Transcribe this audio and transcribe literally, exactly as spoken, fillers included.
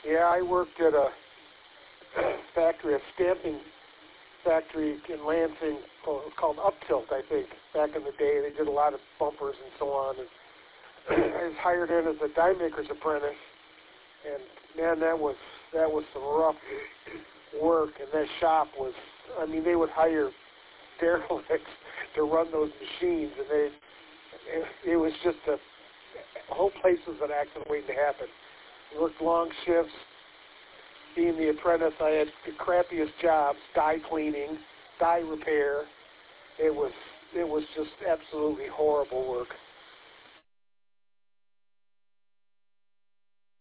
Yeah, I worked at a factory, a stamping factory in Lansing called Uptilt, I think, back in the day. They did a lot of bumpers and so on. And I was hired in as a die maker's apprentice, and man, that was that was some rough work. And that shop was, I mean, they would hire derelicts to run those machines, and they it, it was just a, the whole place was an accident waiting to happen. Worked long shifts. Being the apprentice, I had the crappiest jobs: die cleaning, die repair. It was it was just absolutely horrible work.